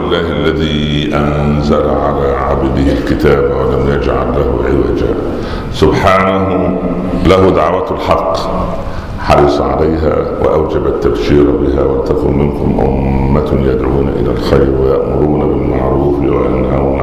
لله الذي أنزل على عبده الكتاب ولم يجعل له عوجا. سبحانه له دعوة الحق حرص عليها وأوجب التبشير بها. ولتكن منكم أمة يدعون إلى الخير ويأمرون بالمعروف وينهون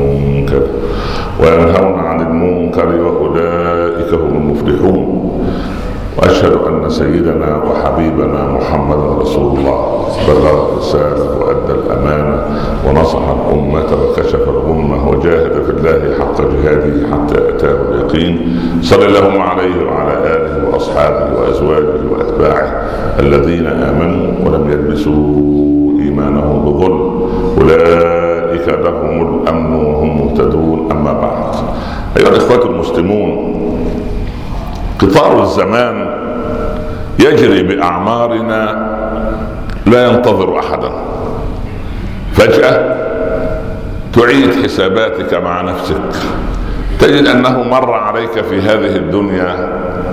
عن المنكر وأولئك هم المفلحون. وأشهد أن سيدنا وحبيبنا محمد رسول الله بلغ الرسالة وأدى الأمانة ونصح الأمة وكشف الغمة وجاهد في الله حق جهاده حتى أتاه اليقين. صلى الله عليه وعلى آله وأصحابه وأزواجه وأتباعه الذين آمنوا ولم يلبسوا إيمانهم بظلم أولئك لهم الأمن وهم مهتدون. أما بعد، أيها الإخوة المسلمون، قطار الزمان يجري بأعمارنا لا ينتظر أحدا. فجأة تعيد حساباتك مع نفسك، تجد أنه مر عليك في هذه الدنيا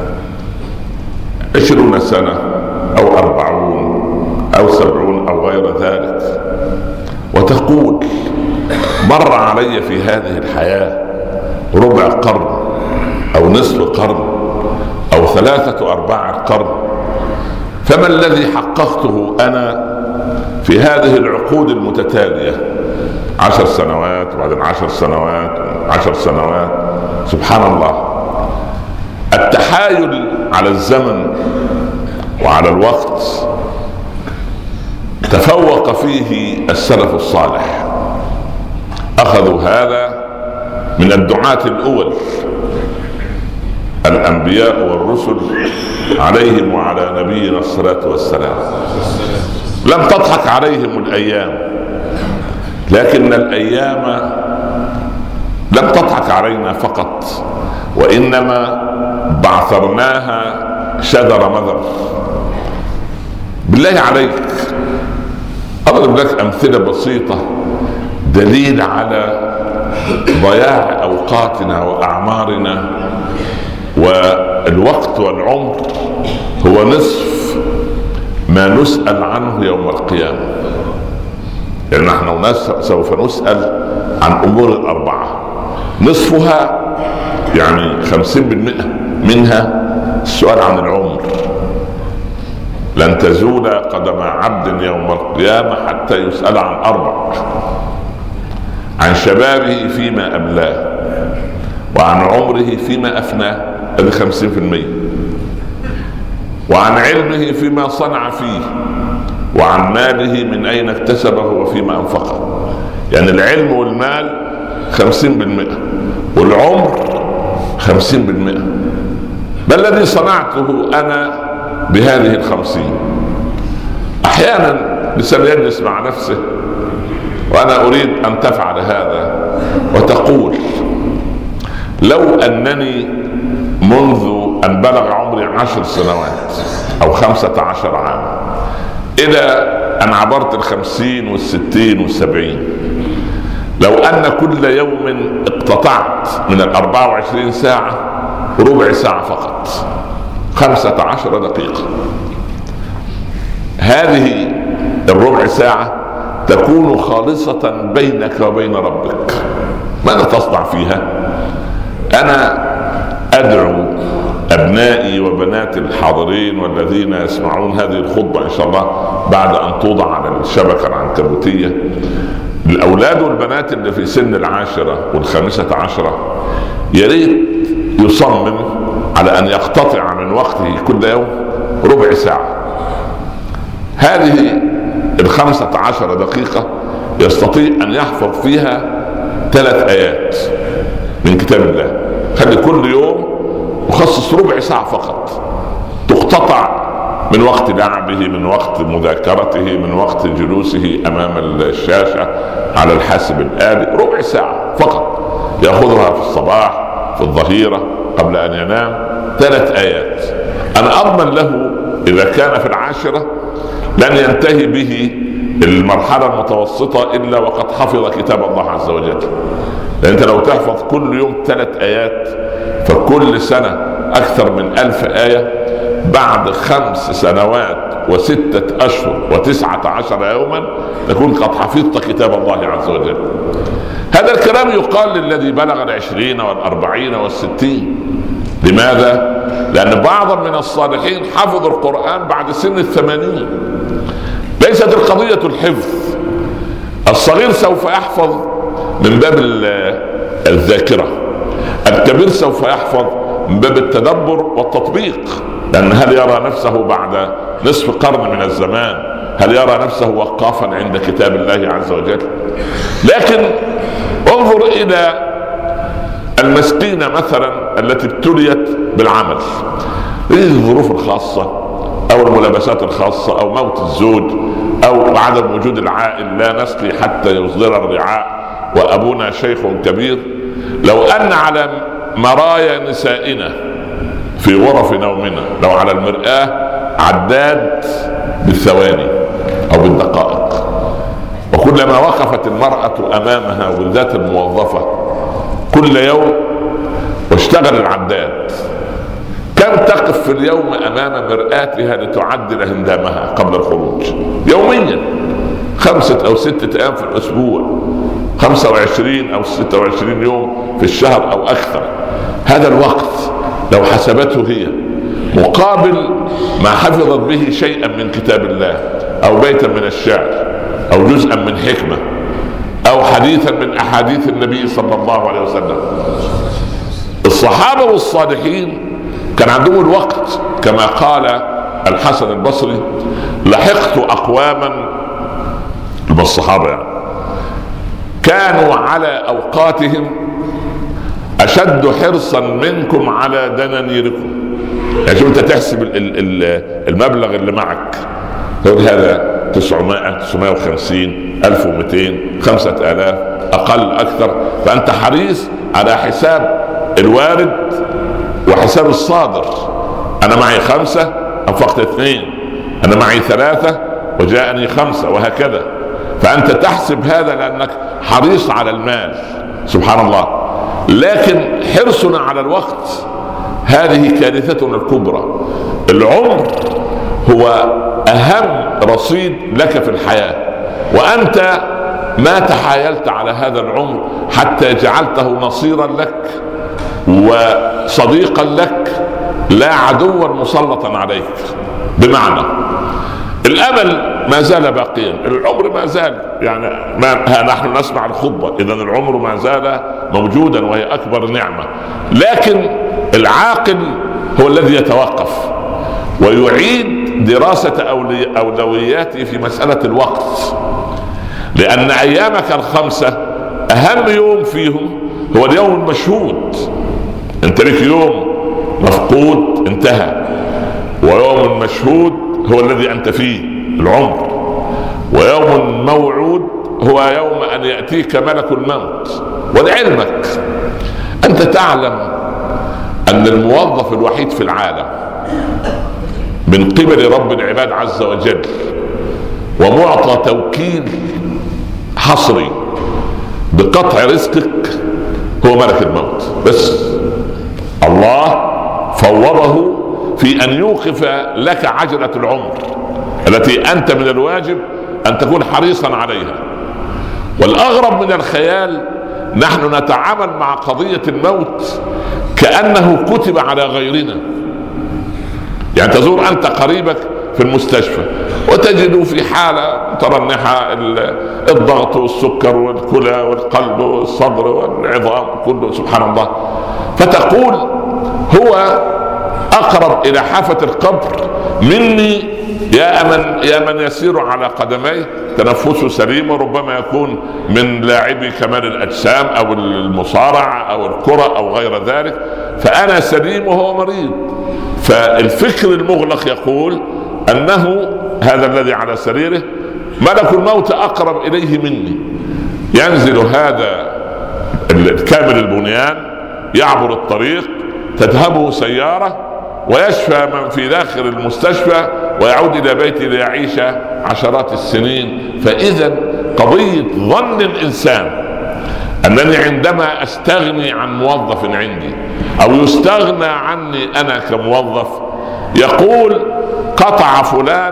20 سنة أو 40 أو 70 أو غير ذلك، وتقول مر علي في هذه الحياة ربع قرن أو نصف قرن أو 3/4 قرن. فما الذي حققته أنا في هذه العقود المتتالية؟ 10 سنوات وبعدين 10 سنوات 10 سنوات. سبحان الله، التحايل على الزمن وعلى الوقت تفوق فيه السلف الصالح. أخذوا هذا من الدعاة الأول، الأنبياء والرسل عليهم وعلى نبينا الصلاة والسلام. لم تضحك عليهم الأيام، لكن الأيام لم تضحك علينا فقط، وإنما بعثرناها شذر مذر. بالله عليك أضرب لك أمثلة بسيطة دليل على ضياع أوقاتنا وأعمارنا. والوقت والعمر هو نصف ما نسأل عنه يوم القيامة. يعني نحن سوف نسأل عن أمور 4، نصفها يعني 50% منها السؤال عن العمر. لن تزول قدم عبد يوم القيامة حتى يسأل عن 4: عن شبابه فيما أبلاه، وعن عمره فيما أفناه، هذه 50%، وعن علمه فيما صنع فيه، وعن ماله من أين اكتسبه وفيما أنفقه. يعني العلم والمال 50%، والعمر 50%. ما الذي صنعته أنا بهذه 50؟ أحيانا الإنسان يجلس مع نفسه، وأنا أريد أن تفعل هذا، وتقول: لو أنني منذ أن بلغ عمري 10 سنوات أو 15 عام إلى أن عبرت 50 والستين والسبعين، لو أن كل يوم اقتطعت من 24 ساعة ربع ساعة فقط، 15 دقيقة، هذه الربع ساعة تكون خالصة بينك وبين ربك. ماذا تصنع فيها؟ أنا أدعو أبنائي وبناتي الحاضرين والذين يسمعون هذه الخطبة إن شاء الله بعد أن توضع على الشبكة العنكبوتية، الأولاد والبنات اللي في سن 10 و15 يريد يصمم على أن يقتطع من وقته كل يوم ربع ساعة. هذه 15 دقيقة يستطيع أن يحفظ فيها 3 آيات من كتاب الله. خلي كل يوم يخصص ربع ساعة فقط، تقتطع من وقت لعبه، من وقت مذاكرته، من وقت جلوسه أمام الشاشة على الحاسب الآلي. ربع ساعة فقط يأخذها في الصباح، في الظهيرة، قبل أن ينام. 3 آيات. أنا أضمن له إذا كان في 10 لن ينتهي به المرحلة المتوسطة إلا وقد حفظ كتاب الله عز وجل. لأن أنت لو تحفظ كل يوم 3 آيات فكل سنة أكثر من 1000 آية. بعد 5 سنوات و6 أشهر و19 يوما تكون قد حفظت كتاب الله عز وجل. هذا الكلام يقال للذي بلغ 20 و40 و60. لماذا؟ لأن بعضا من الصالحين حفظوا القرآن بعد سن 80. ليست القضية الحفظ، الصغير سوف يحفظ من باب الذاكرة، الكبير سوف يحفظ من باب التدبر والتطبيق. لأن هل يرى نفسه بعد نصف قرن من الزمان، هل يرى نفسه وقافا عند كتاب الله عز وجل؟ لكن انظر إلى المسكينة مثلا التي ابتليت بالعمل، هذه الظروف الخاصة أو الملابسات الخاصة أو موت الزوج أو عدم وجود العائل، لا نسقي حتى يصدر الرعاء وأبونا شيخ كبير. لو أن على مرايا نسائنا في غرف نومنا، لو على المرآة عداد بالثواني أو بالدقائق، وكلما وقفت المرأة أمامها وبالذات الموظفة كل يوم واشتغل العداد، كم تقف في اليوم أمام مرآتها لتعدل هندامها قبل الخروج يوميا؟ 5 أو 6 أيام في الأسبوع، 25 أو 26 يوم في الشهر أو أكثر. هذا الوقت لو حسبته هي مقابل ما حفظت به شيئا من كتاب الله أو بيتا من الشعر أو جزءا من حكمة أو حديثا من أحاديث النبي صلى الله عليه وسلم. الصحابة والصالحين كان عندهم الوقت، كما قال الحسن البصري: لحقت أقواما من الصحابة يعني كانوا على أوقاتهم أشد حرصا منكم على دنانيركم. يعني شو انت تحسب المبلغ اللي معك، تقول هذا 900 950 1200 5000 أقل أكثر، فأنت حريص على حساب الوارد وحساب الصادر. أنا معي 5 أنفقت 2، أنا معي 3 وجاءني 5، وهكذا. فأنت تحسب هذا لأنك حريص على المال، سبحان الله. لكن حرصنا على الوقت هذه كارثتنا الكبرى. العمر هو أهم رصيد لك في الحياة، وأنت ما تحايلت على هذا العمر حتى جعلته نصيرا لك وصديقا لك، لا عدوا مسلطا عليك. بمعنى الأمل ما زال باقيا، العمر ما زال، يعني نحن نسمع الخطبة، إذا العمر ما زال موجودا وهي أكبر نعمة. لكن العاقل هو الذي يتوقف ويعيد دراسة أولوياته في مسألة الوقت، لأن أيامك ال5 أهم يوم فيهم هو اليوم المشهود. أنت لك يوم مفقود انتهى، ويوم مشهود هو الذي أنت فيه العمر، ويوم موعود هو يوم أن يأتيك ملك الموت. ولعلمك أنت تعلم أن الموظف الوحيد في العالم من قبل رب العباد عز وجل ومعطى توكيل حصري بقطع رزقك هو ملك الموت بس. الله فوضه في أن يوقف لك عجلة العمر التي أنت من الواجب أن تكون حريصا عليها. والأغرب من الخيال نحن نتعامل مع قضية الموت كأنه كتب على غيرنا. يعني تزور أنت قريبك في المستشفى وتجد في حالة مترنحة، الضغط والسكر والكلى والقلب والصدر والعظام كله، سبحان الله، فتقول هو أقرب إلى حافة القبر مني يا من يسير على قدميه تنفسه سليم، وربما يكون من لاعبي كمال الأجسام أو المصارعة أو الكرة أو غير ذلك، فأنا سليم وهو مريض. فالفكر المغلق يقول أنه هذا الذي على سريره ملك الموت أقرب إليه مني. ينزل هذا الكامل البنيان يعبر الطريق، تذهبه سيارة ويشفى من في داخل المستشفى ويعود إلى بيته ليعيش عشرات السنين. فإذا قضية ظن الإنسان أنني عندما أستغني عن موظف عندي أو يستغنى عني أنا كموظف، يقول قطع فلان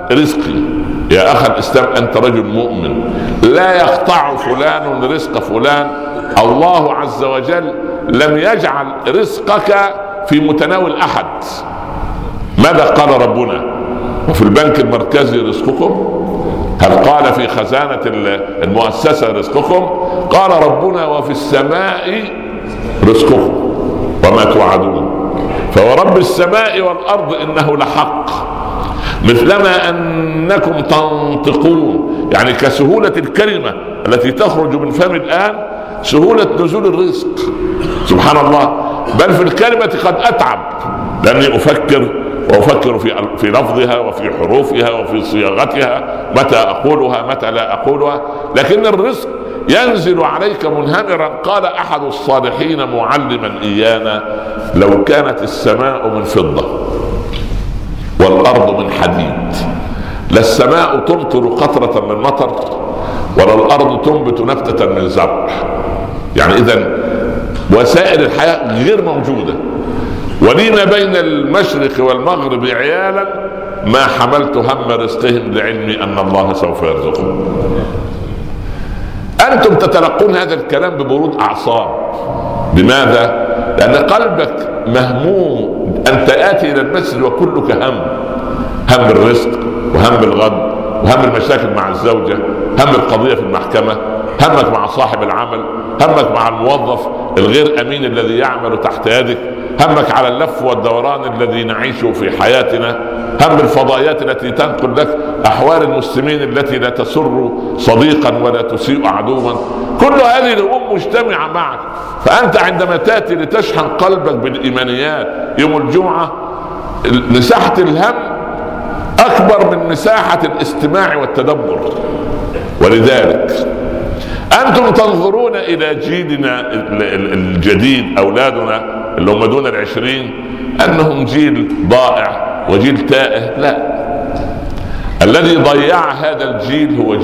رزقي. يا أخي الإسلام أنت رجل مؤمن، لا يقطع فلان رزق فلان. الله عز وجل لم يجعل رزقك في متناول أحد. ماذا قال ربنا؟ وفي البنك المركزي رزقكم، هل قال في خزانة المؤسسة رزقكم؟ قال ربنا وفي السماء رزقكم وما توعدون. فورب السماء والأرض إنه لحق مثلما أنكم تنطقون، يعني كسهولة الكلمة التي تخرج من فم الآن سهولة نزول الرزق. سبحان الله. بل في الكلمة قد أتعب، لأني أفكر في لفظها وفي حروفها وفي صياغتها، متى أقولها متى لا أقولها. لكن الرزق ينزل عليك منهمرا. قال أحد الصالحين معلما إيانا: لو كانت السماء من فضة والأرض من حديد لا السماء تمطر قطرة من مطر ولا الأرض تنبت نبتة من زرع. يعني إذن وسائل الحياة غير موجودة. ولي ما بين المشرق والمغرب عيالا ما حملت هم رزقهم لعلمي أن الله سوف يرزقهم. أنتم تتلقون هذا الكلام ببرود أعصاب. بماذا؟ لأن قلبك مهموم. أنت آتي إلى المسجد وكلك هم الرزق وهم الغد وهم المشاكل مع الزوجة، هم القضية في المحكمة، همك مع صاحب العمل، همك مع الموظف الغير أمين الذي يعمل تحت يدك، همك على اللف والدوران الذي نعيشه في حياتنا، هم الفضائيات التي تنقل لك أحوال المسلمين التي لا تسر صديقا ولا تسيء عدوا. كل هذه الأمور مجتمعة معك. فأنت عندما تأتي لتشحن قلبك بالإيمانيات يوم الجمعة، مساحة الهم أكبر من مساحة الاستماع والتدبر. ولذلك أنتم تنظرون إلى جيلنا الجديد، أولادنا اللي هم دون 20، أنهم جيل ضائع وجيل تائه. لا، الذي ضيع هذا الجيل هو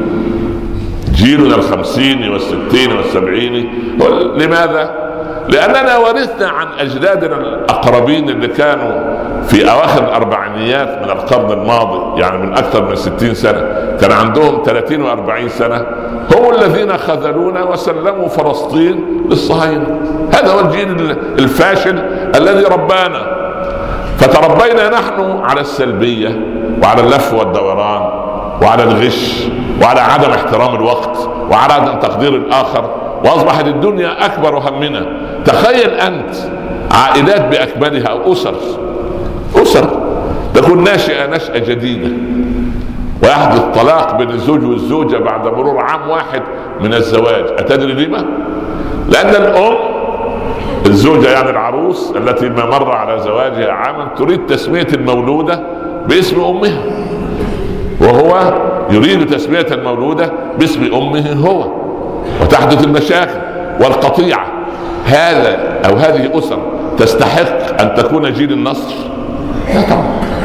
جيلنا 50 والستين والسبعين. لماذا؟ لأننا ورثنا عن أجدادنا الأقربين اللي كانوا في أواخر الأربعينيات من القرن الماضي، يعني من أكثر من 60 سنة، كان عندهم 30 و40 سنة، هم الذين خذلونا وسلموا فلسطين للصهاينة. هذا هو الجيل الفاشل الذي ربانا. فتربينا نحن على السلبية وعلى اللف والدوران وعلى الغش وعلى عدم احترام الوقت وعلى عدم تقدير الآخر، وأصبحت الدنيا أكبر همنا. تخيل أنت عائلات بأكملها أو أسر تكون ناشئة نشأة جديدة، ويحدث طلاق بين الزوج والزوجة بعد مرور عام واحد من الزواج. أتدري لما؟ لأن الأم الزوجة يعني العروس التي ما مر على زواجها عاما تريد تسمية المولودة باسم أمها، وهو يريد تسمية المولودة باسم أمه هو، وتحدث المشاكل والقطيعة. هذا أو هذه أسر تستحق أن تكون جيل النصر؟ لا طبعا،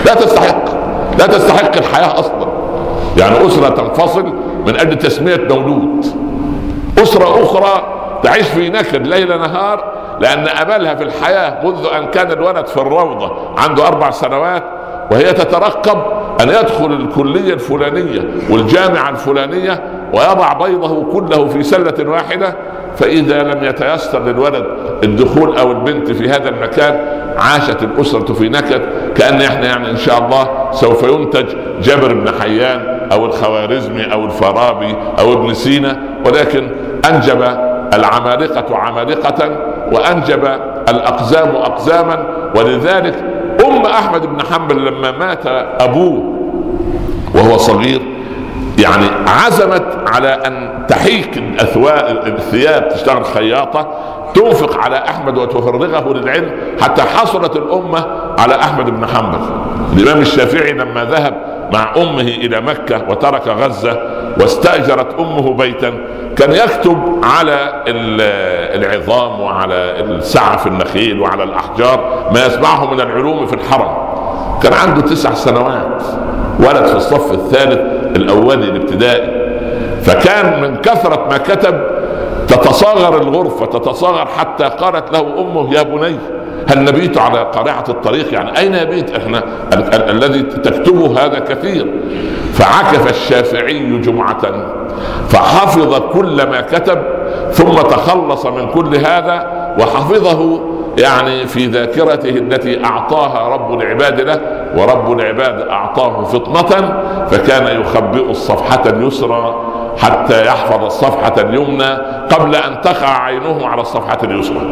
لا تستحق الحياة أصلا. يعني أسرة تنفصل من أجل تسمية مولود، أسرة أخرى تعيش في نكد ليل نهار لأن أملها في الحياة منذ أن كان الولد في الروضة عنده 4 سنوات وهي تترقب أن يدخل الكلية الفلانية والجامعة الفلانية ويضع بيضه كله في سلة واحدة. فإذا لم يتيسر للولد الدخول أو البنت في هذا المكان عاشت الأسرة في نكد، كأن احنا يعني إن شاء الله سوف ينتج جابر بن حيان أو الخوارزمي أو الفارابي أو ابن سينا. ولكن أنجب العمالقة عمالقة وأنجب الأقزام أقزاما. ولذلك أحمد بن حنبل لما مات أبوه وهو صغير يعني عزمت على أن تحيك الثياب، تشتغل خياطة، تنفق على أحمد وتفرغه للعلم، حتى حصلت الأمة على أحمد بن حنبل. الإمام الشافعي لما ذهب مع أمه إلى مكة وترك غزة واستأجرت أمه بيتا، كان يكتب على العظام وعلى السعف النخيل وعلى الأحجار ما يسمعه من العلوم في الحرم. كان عنده 9 سنوات، ولد في الصف الثالث الأولي الابتدائي. فكان من كثرة ما كتب تتصاغر الغرفة، تتصاغر حتى قالت له أمه: يا بني هل نبيت على قارعة الطريق؟ يعني أين يبيت؟ احنا الذي تكتبه هذا كثير. فعكف الشافعي جمعة فحفظ كل ما كتب، ثم تخلص من كل هذا وحفظه يعني في ذاكرته التي أعطاها رب العباد له، ورب العباد أعطاه فطنة، فكان يخبئ الصفحة اليسرى حتى يحفظ الصفحة اليمنى قبل أن تقع عينه على الصفحة اليسرى.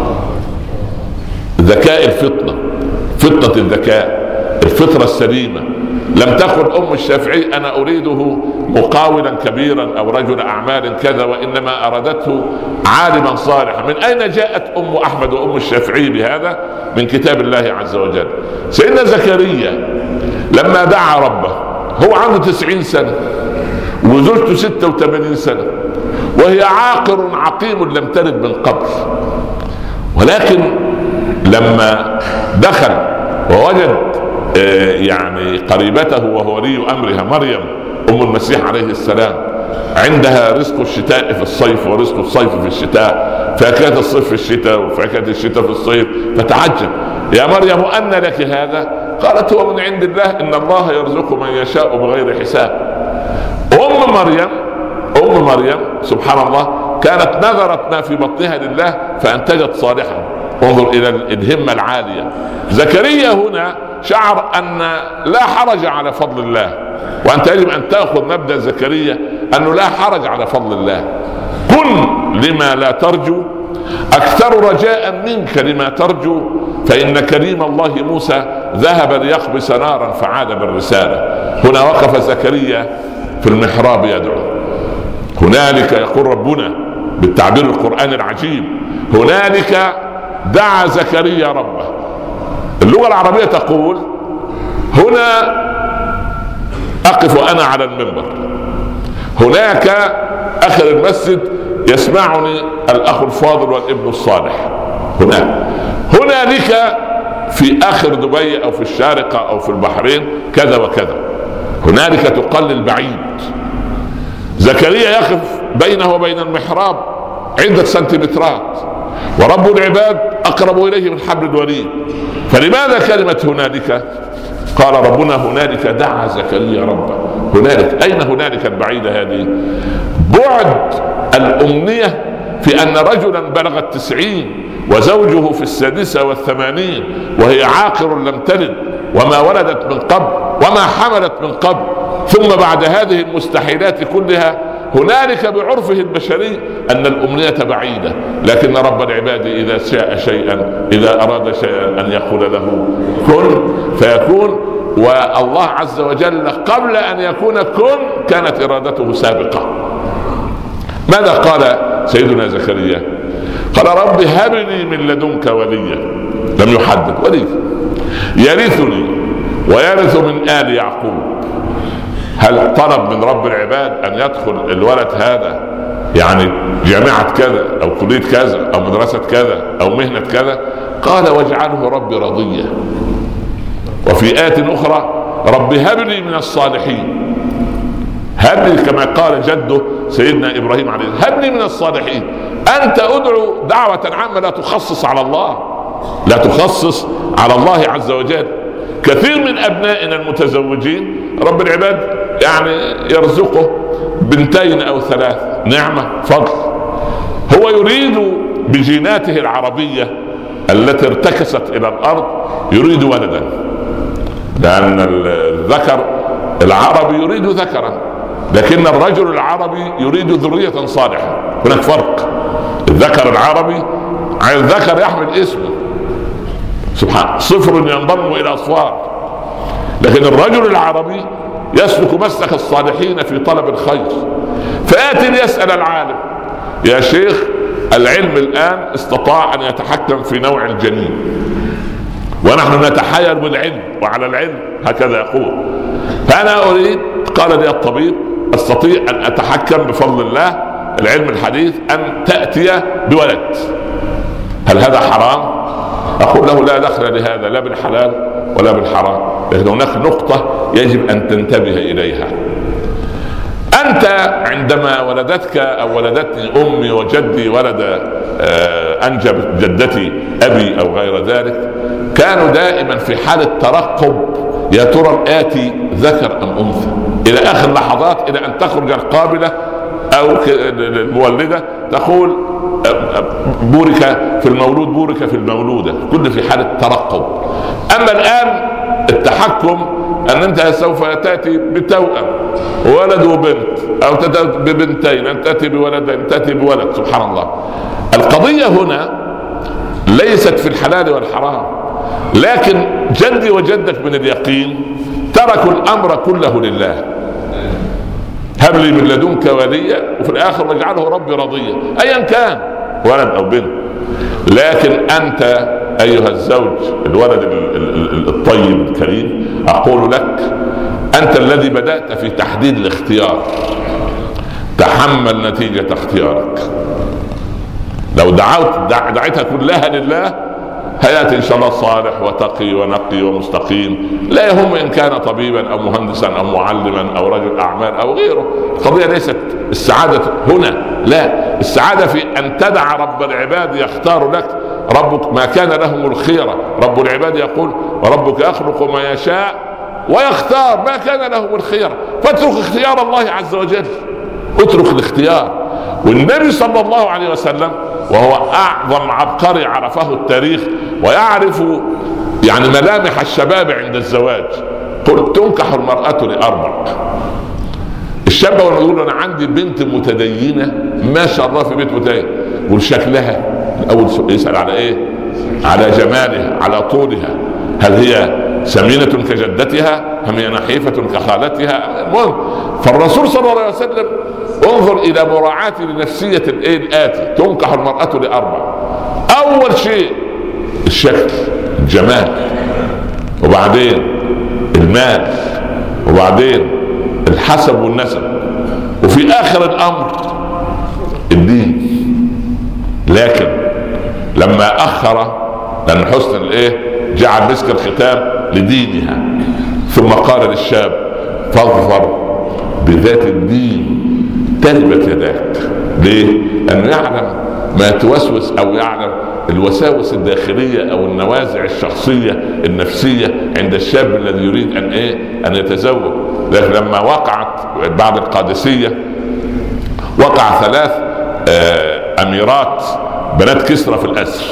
ذكاء الفطنة، فطنة الذكاء، الفطرة السليمة. لم تقل أم الشافعي أنا أريده مقاولا كبيرا أو رجل أعمال كذا، وإنما أرادته عالما صالحا. من أين جاءت أم أحمد وأم الشافعي بهذا؟ من كتاب الله عز وجل. سيدنا زكريا لما دعا ربه هو عنده 90 سنة وزوجته 86 سنة وهي عاقر عقيم لم تلد من قبل، ولكن لما دخل ووجد يعني قريبته وهو ولي أمرها مريم أم المسيح عليه السلام عندها رزق الشتاء في الصيف ورزق الصيف في الشتاء، فاكهة الصيف في الشتاء وفاكهة الشتاء في الصيف، فتعجب: يا مريم أن لك هذا؟ قالت: هو من عند الله، إن الله يرزق من يشاء بغير حساب. أم مريم سبحان الله كانت نذرت ما في بطنها لله فأنتجت صالحا. انظر إلى الهمة العالية. زكريا هنا شعر أن لا حرج على فضل الله، وأنت يجب أن تأخذ مبدأ زكريا أنه لا حرج على فضل الله. كن لما لا ترجو أكثر رجاء منك لما ترجو، فإن كريم الله موسى ذهب ليقبس نارا فعاد بالرسالة. هنا وقف زكريا في المحراب يدعو. هنالك يقول ربنا بالتعبير القرآني العجيب: هنالك دعا زكريا ربه. اللغة العربية تقول: هنا أقف أنا على المنبر، هناك آخر المسجد يسمعني الأخ الفاضل والابن الصالح، هنالك في آخر دبي أو في الشارقة أو في البحرين كذا وكذا. هنالك تقلل بعيد. زكريا يقف بينه وبين المحراب عدة سنتيمترات، ورب العباد أقرب إليه من حبل الوريد. فلماذا كلمة هنالك؟ قال ربنا: هنالك دعا زكريا ربه. هنالك، أين هنالك البعيدة هذه؟ بعد الأمنية في أن رجلا بلغ 90 وزوجه في 86 وهي عاقر لم تلد وما ولدت من قبل وما حملت من قبل، ثم بعد هذه المستحيلات كلها هنالك بعرفه البشري أن الأمنية بعيدة، لكن رب العباد إذا شاء شيئا، إذا أراد شيئا أن يقول له كن فيكون. والله عز وجل قبل أن يكون كن كانت إرادته سابقة. ماذا قال سيدنا زكريا؟ قال: رب هب لي من لدنك وليا. لم يحدد ولي، يرثني ويرث من آل يعقوب. هل طلب من رب العباد أن يدخل الولد هذا يعني جامعة كذا أو كلية كذا أو مدرسة كذا أو مهنة كذا؟ قال: واجعله ربي رضيا. وفي آيات أخرى: رب هب لي من الصالحين. هب لي كما قال جده سيدنا إبراهيم عليه: هب لي من الصالحين. أنت أدعو دعوة عامة لا تخصص على الله، لا تخصص على الله عز وجل. كثير من أبنائنا المتزوجين رب العباد يعني يرزقه 2 أو 3، نعمة فضل. هو يريد بجيناته العربية التي ارتكست إلى الأرض يريد ولدا، لأن الذكر العربي يريد ذكرا، لكن الرجل العربي يريد ذرية صالحة. هناك فرق. الذكر العربي عن الذكر يحمل اسمه سبحان، صفر ينضم إلى أصفار، لكن الرجل العربي يسلك مسلك الصالحين في طلب الخير. فآتي يسأل العالم: يا شيخ، العلم الآن استطاع أن يتحكم في نوع الجنين، ونحن نتحايل بالعلم وعلى العلم، هكذا يقول. فأنا أريد، قال لي الطبيب: أستطيع أن أتحكم بفضل الله العلم الحديث أن تأتي بولد. هل هذا حرام؟ أقول له: لا دخل لهذا لا بالحلال ولا بالحرام، لكن هناك نقطة يجب أن تنتبه إليها. أنت عندما ولدتك أو ولدتني أمي وجدي ولد انجبت جدتي ابي او غير ذلك، كانوا دائما في حالة ترقب، يا ترى الآتي ذكر ام انثى، الى اخر لحظات، الى ان تخرج القابلة او المولدة تقول بورك في المولود بورك في المولودة، كل في حالة ترقب. اما الان التحكم ان انت سوف تاتي بتوأم ولد وبنت، او تاتي ببنتين، ان تاتي بولدين، تاتي بولد، سبحان الله. القضية هنا ليست في الحلال والحرام، لكن جدي وجدك من اليقين تركوا الامر كله لله. هب لي من لدنك وليا، وفي الاخر واجعله ربي رضيا، ايا كان ولد او بنت. لكن انت ايها الزوج الولد الطيب الكريم، اقول لك انت الذي بدأت في تحديد الاختيار، تحمل نتيجة اختيارك. لو دعيتها كلها لله هياتي ان شاء الله صالح وتقي ونقي ومستقيم، لا يهم ان كان طبيبا او مهندسا او معلما او رجل اعمال او غيره. القضيه ليست السعاده هنا، لا، السعاده في ان تدع رب العباد يختار لك. ربك ما كان لهم الخيره، رب العباد يقول وربك يخلق ما يشاء ويختار، ما كان لهم الخيره، فاترك اختيار الله عز وجل، اترك الاختيار. والنبي صلى الله عليه وسلم وهو اعظم عبقري عرفه التاريخ ويعرف يعني ملامح الشباب عند الزواج، قل تنكح المرأة لأربع. الشاب يقول انا عندي بنت متدينة ما شاء الله في بيت متدين، والشكلها الاول يسأل على ايه؟ على جمالها، على طولها، هل هي سمينة كجدتها أم هي نحيفة كخالتها؟ المهم فالرسول صلى الله عليه وسلم انظر الى مراعاة لنفسية الآتي، تنكح المرأة لأربع. اول شيء الشكل، الجمال، وبعدين المال، وبعدين الحسب والنسب، وفي اخر الامر الدين. لكن لما اخر، لان حسن جعل مسك الختام لدينها، ثم قال للشاب فاظفر بذات الدين تربت يداك. ليه؟ أنه يعلم ما توسوس أو يعلم الوساوس الداخلية أو النوازع الشخصية النفسية عند الشاب الذي يريد أن يتزوج. لكن لما وقعت بعد القادسية وقع 3 أميرات بنات كسرى في الأسر،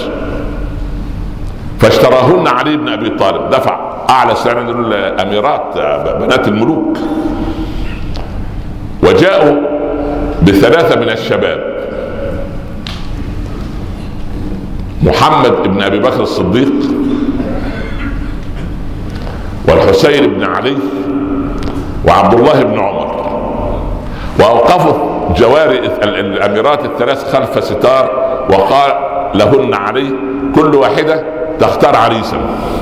فاشتراهن علي بن أبي طالب، دفع أعلى سعر للأميرات بنات الملوك. وجاءوا ب3 من الشباب، محمد بن أبي بكر الصديق، والحسين بن علي، وعبد الله بن عمر، وأوقفوا جواري الأميرات ال3 خلف ستار، وقال لهن علي كل واحدة تختار عريسا.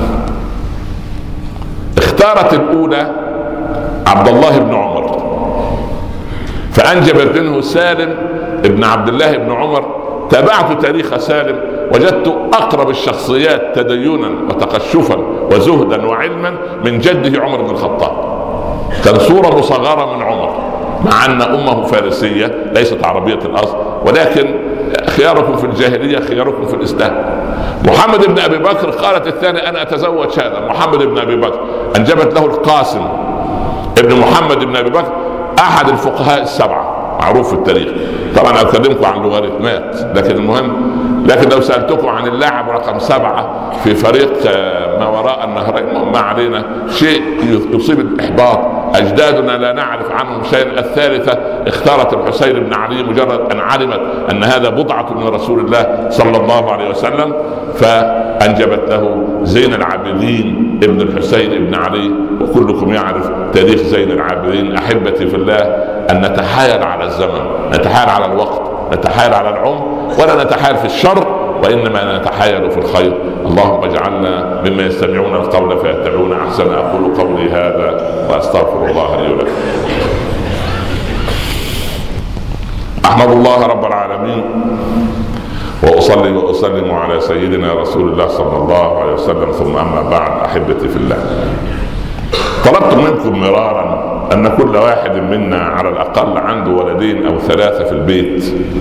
اختارت الأولى عبد الله بن عمر، فأنجبت منه سالم ابن عبد الله بن عمر. تابعت تاريخ سالم وجدت أقرب الشخصيات تدينا وتقشفا وزهدا وعلما من جده عمر بن الخطاب، كان صورة مصغرة من عمر، مع أن أمه فارسية ليست عربية الأصل، ولكن خياركم في الجاهلية خياركم في الإسلام. محمد بن أبي بكر قالت الثاني أنا أتزوج هذا محمد بن أبي بكر، أنجبت له القاسم ابن محمد بن أبي بكر، أحد الفقهاء ال7 معروف في التاريخ. طبعا أكلمكم عن لوغاريتمات، لكن المهم، لكن لو سألتكم عن اللاعب رقم 7 في فريق ما وراء النهرين ما علينا، شيء يصيب الإحباط. أجدادنا لا نعرف عنهم شيئا. الثالثة اختارت الحسين بن علي مجرد أن علمت أن هذا بضعة من رسول الله صلى الله عليه وسلم، فأنجبت له زين العابدين ابن الحسين ابن علي. وكلكم يعرف تاريخ زين العابدين. أحبتي في الله، أن نتحايل على الزمن، نتحايل على الوقت، نتحايل على العمر، ولا نتحايل في الشر، وإنما نتحايل في الخير. اللهم اجعلنا ممن يستمعون القول فيتبعون أحسن. أقول قولي هذا وأستغفر الله لي ولكم. أحمد الله رب العالمين، وأصلي وأسلم على سيدنا رسول الله صلى الله عليه وسلم، ثم أما بعد. أحبتي في الله، طلبت منكم مرارا أن كل واحد منا على الأقل عنده 2 أو 3 في البيت،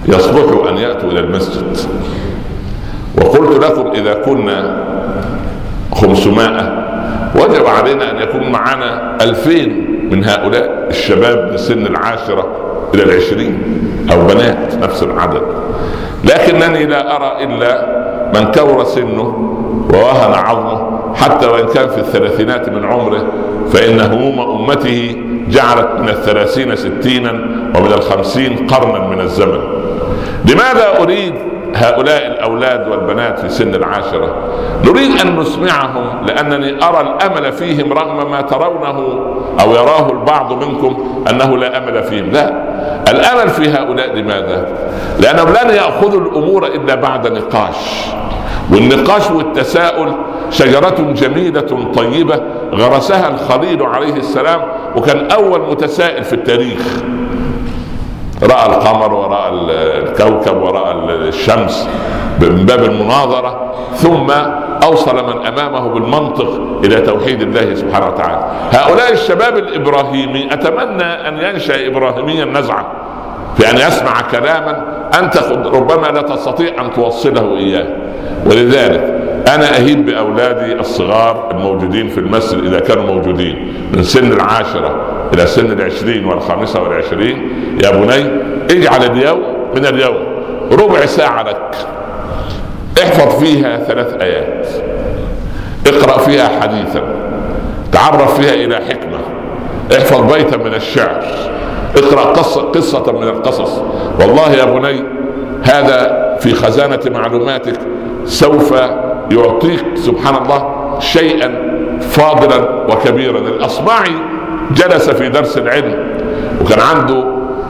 يصلح أن يأتوا إلى المسجد. وقلت لكم إذا كنا 500 وجب علينا أن يكون معنا 2000 من هؤلاء الشباب من سن 10 إلى 20 أو بنات نفس العدد. لكنني لا أرى إلا من كبر سنه ووهن عظمه حتى وإن كان في 30 من عمره، فإن هموم أمته جعلت من 30 60 ومن 50 قرنا من الزمن. لماذا أريد هؤلاء الأولاد والبنات في سن 10؟ نريد أن نسمعهم، لأنني أرى الأمل فيهم رغم ما ترونه أو يراه البعض منكم أنه لا أمل فيهم. لا، الأمل في هؤلاء. لماذا؟ لأنهم لن يأخذوا الأمور إلا بعد نقاش، والنقاش والتساؤل شجرة جميلة طيبة غرسها الخليل عليه السلام، وكان أول متسائل في التاريخ. رأى القمر ورأى الكوكب ورأى الشمس من باب المناظرة، ثم أوصل من أمامه بالمنطق إلى توحيد الله سبحانه وتعالى. هؤلاء الشباب الإبراهيمي أتمنى أن ينشأ إبراهيميا نزعة في أن يسمع كلاما أنت ربما لا تستطيع أن توصله إياه. ولذلك أنا أهيب بأولادي الصغار الموجودين في المسجد إذا كانوا موجودين من سن 10 إلى سن 20 و25، يا بني اجعل اليوم من اليوم ربع ساعة لك، احفظ فيها 3 آيات، اقرأ فيها حديثا، تعرف فيها إلى حكمة، احفظ بيتا من الشعر، اقرأ قصة من القصص. والله يا بني هذا في خزانة معلوماتك سوف يعطيك سبحان الله شيئا فاضلا وكبيرا. الأصمعي جلس في درس العلم وكان عنده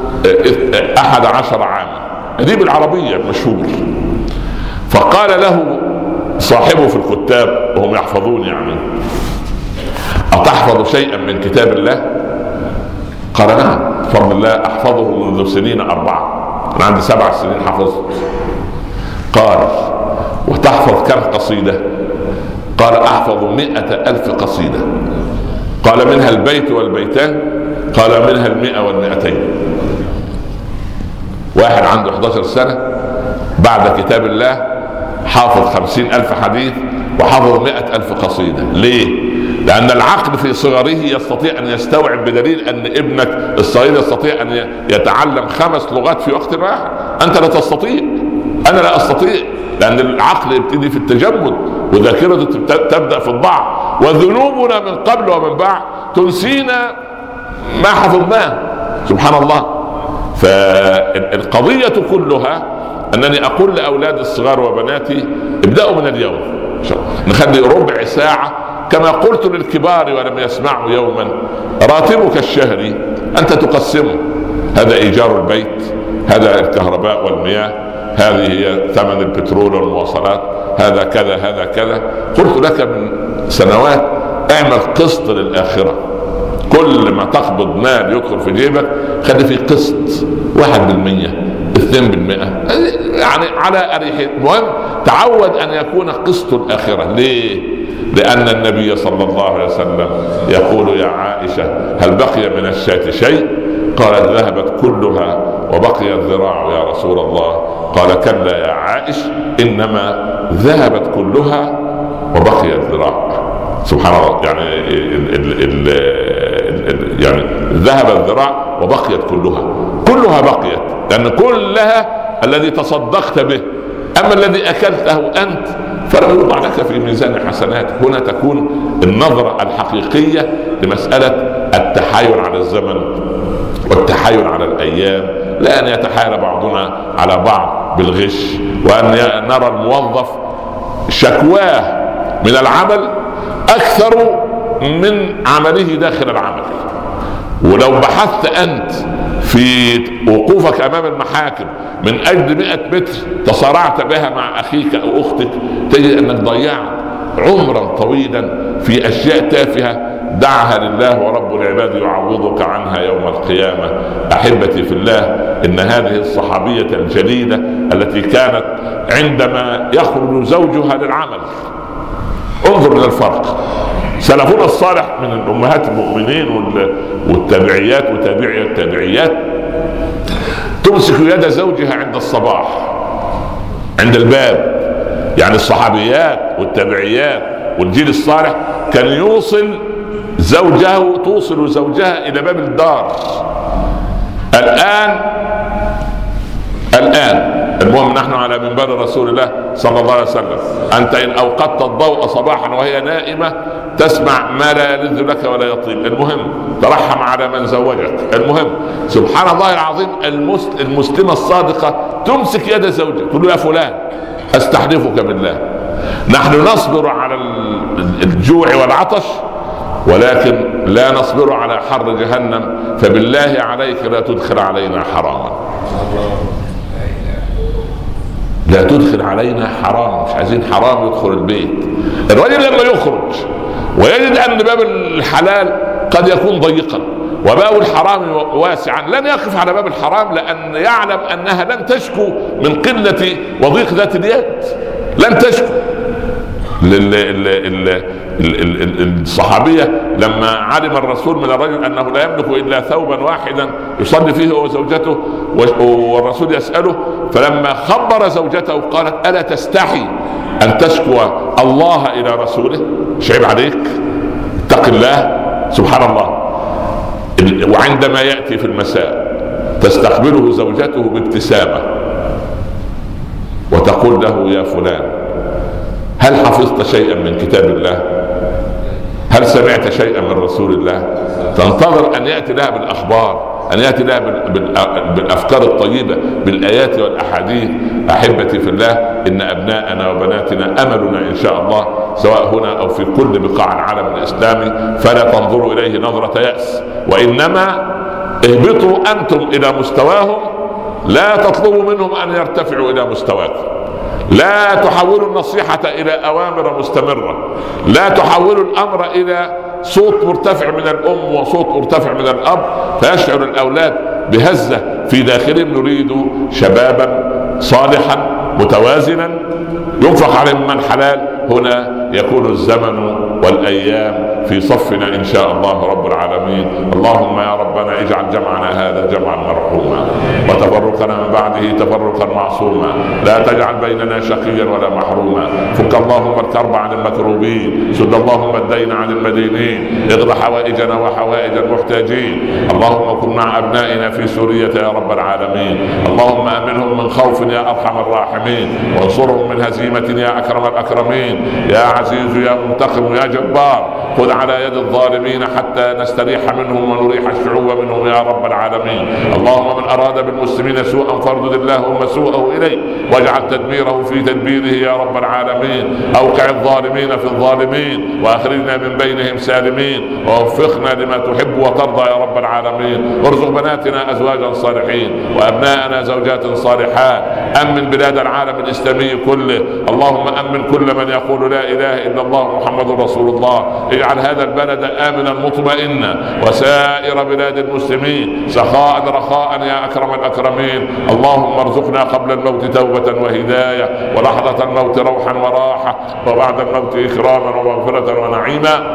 11 عاما، أديب العربية مشهور، فقال له صاحبه في الكتاب وهم يحفظون يعني: أتحفظ شيئا من كتاب الله؟ قال: نعم بفضل الله أحفظه منذ سنين 4، أنا عندي 7 سنين حفظت. قال: وتحفظ كم قصيدة؟ قال: أحفظ 100,000 قصيدة. قال: منها البيت والبيتان؟ قال: منها 100 وال200. واحد عنده 11 سنة بعد كتاب الله حافظ 50,000 حديث وحافظ 100,000 قصيدة. ليه؟ لأن العقل في صغره يستطيع أن يستوعب، بدليل أن ابنك الصغير يستطيع أن يتعلم 5 لغات في وقت واحد. أنت لا تستطيع، أنا لا أستطيع، لأن العقل يبتدي في التجمد وذاكرته تبدأ في الضعف، وذنوبنا من قبل ومن بعد تنسينا ما حفظناه. سبحان الله. فالقضية كلها أنني أقول لأولاد الصغار وبناتي: ابدأوا من اليوم، نخلي ربع ساعة كما قلت للكبار ولم يسمعوا يوما: راتبك الشهري أنت تقسمه، هذا إيجار البيت، هذا الكهرباء والمياه، هذه هي ثمن البترول والمواصلات، هذا كذا هذا كذا. قلت لك من سنوات: اعمل قسط للآخرة، كل ما تقبض مال يدخل في جيبك خلي فيه قسط 1%، 2%، يعني على أريحية. المهم تعود أن يكون قسط الآخرة. ليه؟ لأن النبي صلى الله عليه وسلم يقول: يا عائشة هل بقي من الشاة شيء؟ قالت: ذهبت كلها وبقي الذراع يا رسول الله. قال: كلا يا عائش، إنما ذهبت كلها وبقي الذراع. سبحان الله. يعني ذهب الذراع وبقيت كلها بقيت، لأن كلها الذي تصدقت به. أما الذي أكلته أنت فلم يوضع لك في ميزان حسنات. هنا تكون النظرة الحقيقية لمسألة التحايل على الزمن والتحايل على الأيام، لا أن يتحايل بعضنا على بعض بالغش، وأن نرى الموظف شكواه من العمل أكثر من عمله داخل العمل. ولو بحثت أنت في وقوفك أمام المحاكم من أجل 100 متر تصارعت بها مع أخيك أو أختك، تجد أنك ضيعت عمرا طويلا في أشياء تافهة. دعها لله ورب العباد يعوضك عنها يوم القيامة. أحبتي في الله، إن هذه الصحابية الجليلة التي كانت عندما يخرج زوجها للعمل، انظر إلى الفرق. سلفنا الصالح من أمهات المؤمنين والتابعيات وتابعي التابعيات تمسك يد زوجها عند الصباح عند الباب. يعني الصحابيات والتابعيات والجيل الصالح كان توصل زوجها الى باب الدار. الان المهم نحن على منبر رسول الله صلى الله عليه وسلم، انت ان اوقدت الضوء صباحا وهي نائمه تسمع ما لا يلذ لك ولا يطيب. المهم ترحم على من زوجك. المهم سبحان الله العظيم المسلمه الصادقه تمسك يد زوجها تقول له يا فلان استحلفك بالله نحن نصبر على الجوع والعطش ولكن لا نصبر على حر جهنم، فبالله عليك لا تدخل علينا حراما. لا تدخل علينا حرام، مش عايزين حرام يدخل البيت. الرجل لما يخرج ويجد ان باب الحلال قد يكون ضيقا وباب الحرام واسعا لن يقف على باب الحرام، لان يعلم انها لن تشكو من قلة وضيق ذات اليد، لن تشكو. الصحابية لما علم الرسول من الرجل انه لا يملك الا ثوبا واحدا يصلي فيه هو وزوجته والرسول يسأله، فلما خبر زوجته قالت ألا تستحي ان تشكو الله الى رسوله؟ شعب عليك، اتق الله. سبحان الله. وعندما يأتي في المساء تستقبله زوجته بابتسامة وتقول له يا فلان هل حفظت شيئا من كتاب الله؟ هل سمعت شيئا من رسول الله؟ تنتظر أن يأتي لها بالأخبار، أن يأتي لها بالأفكار الطيبة، بالآيات والأحاديث. أحبتي في الله، إن أبناءنا وبناتنا أملنا إن شاء الله سواء هنا أو في كل بقاع العالم الإسلامي، فلا تنظروا إليه نظرة يأس، وإنما اهبطوا أنتم إلى مستواهم، لا تطلبوا منهم أن يرتفعوا إلى مستواكم. لا تحولوا النصيحة إلى أوامر مستمرة، لا تحولوا الأمر إلى صوت مرتفع من الأم وصوت مرتفع من الأب فيشعر الأولاد بهزة في داخلهم. نريد شبابا صالحا متوازنا ينفق عليهم من حلال. هنا يكون الزمن والأيام في صفنا إن شاء الله رب العالمين. اللهم يا ربنا اجعل جمعنا هذا جمعا مرحوما وتفرقنا من بعده تفرقا معصوما، لا تجعل بيننا شقيا ولا محروما. فك اللهم الكرب عن المكروبين، سد اللهم الدين عن المدينين، اقض حوائجنا وحوائج المحتاجين. اللهم كن مع أبنائنا في سوريا يا رب العالمين، اللهم أمنهم من خوف يا أرحم الراحمين، وانصرهم من هزيمة يا أكرم الأكرمين. يا عزيز يا منتقم يا جبار، خذ على يد الظالمين حتى نستريح منهم ونريح الشعوب منهم يا رب العالمين. اللهم من أراد بالمسلمين سوءا فاردد اللهم سوءه إليه واجعل تدميره في تدبيره يا رب العالمين. أوقع الظالمين في الظالمين وأخرجنا من بينهم سالمين، ووفقنا لما تحب وترضى يا رب العالمين. ارزق بناتنا أزواجا صالحين وأبناءنا زوجات صالحات. أمن بلاد العالم الإسلامي كله، اللهم أمن كل من يقول لا إله إلا الله محمد رسول الله. اجعل هذا البلد آمنا مطمئنا وسائر بلاد المسلمين سخاء رخاء يا أكرم الأكرمين. اللهم ارزقنا قبل الموت توبة وهداية، ولحظة الموت روحا وراحة، وبعد الموت إكراما ومغفرة ونعيما.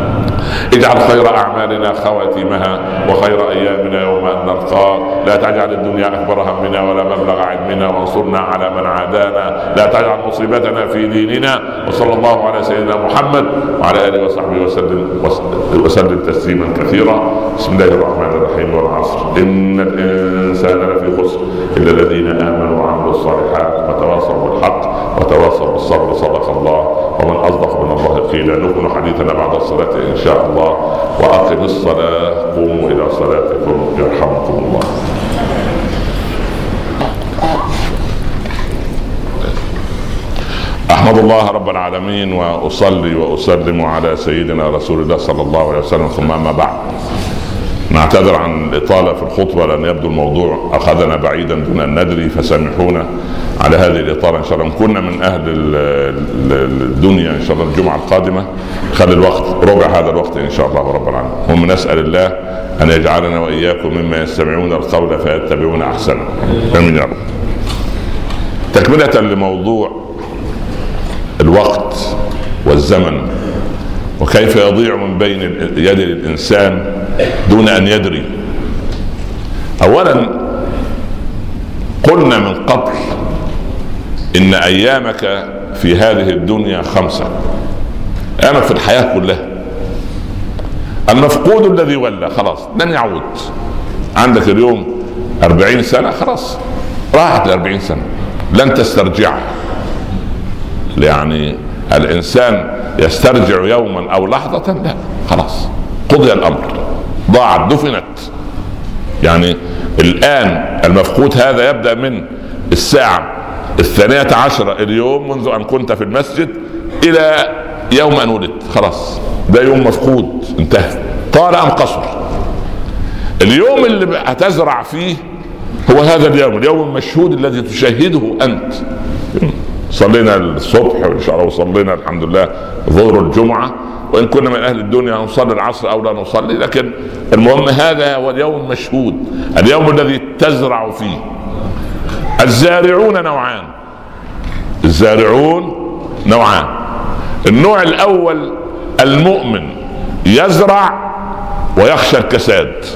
اجعل خير أعمالنا خواتيمها وخير أيامنا يوم أن نلقاك. لا تجعل الدنيا أكبر همنا ولا مبلغ علمنا، وانصرنا على من عادانا. لا تجعل مصيبتنا في ديننا. وصلى الله على سيدنا محمد وعلى آله وصحبه وسلم تسليما كثيرا. بسم الله الرحمن الرحيم. والعصر إن الإنسان لفي خسر إلا الذين آمنوا وعملوا الصالحات وتواصوا بالحق وتواصوا بالصبر. صدق الله، ومن أصدق من الله قيلا. نكمل حديثنا بعد الصلاة إن شاء الله. وأقم الصلاة، قوموا إلى صلاتكم يرحمكم الله. أحمد الله رب العالمين وأصلي وأسلم على سيدنا رسول الله صلى الله عليه وسلم، ثم أما بعد. نعتذر عن الإطالة في الخطبة لأن يبدو الموضوع أخذنا بعيدا دون أن ندري، فسامحونا على هذه الإطالة. إن شاء الله كنا من أهل الدنيا إن شاء الله الجمعة القادمة خلي الوقت ربع هذا الوقت إن شاء الله رب العالمين. هم نسأل الله أن يجعلنا وإياكم مما يستمعون القول فيتبعون أحسنه، آمين يا رب. تكملة لموضوع الوقت والزمن وكيف يضيع من بين يد الإنسان دون أن يدري. أولا قلنا من قبل إن أيامك في هذه الدنيا 5. أيامك في الحياة كلها. المفقود الذي ولى خلاص لن يعود. عندك اليوم 40 سنة خلاص راحت 40 سنة لن تسترجعها. يعني الإنسان يسترجع يوما أو لحظة؟ لا، خلاص قضي الأمر، ضاعت دفنت. يعني الآن المفقود هذا يبدأ من الساعة 12 اليوم منذ أن كنت في المسجد إلى يوم أن ولدت، خلاص ده يوم مفقود انتهى، طال أم قصر. اليوم اللي هتزرع فيه هو هذا اليوم، اليوم المشهود الذي تشاهده أنت. صلينا الصبح وإن شاء الله وصلينا الحمد لله ظهر الجمعة، وإن كنا من أهل الدنيا نصلي العصر أو لا نصلي، لكن المهم هذا هو اليوم المشهود، اليوم الذي تزرع فيه. الزارعون نوعان. الزارعون نوعان. النوع الأول المؤمن يزرع ويخشى الكساد.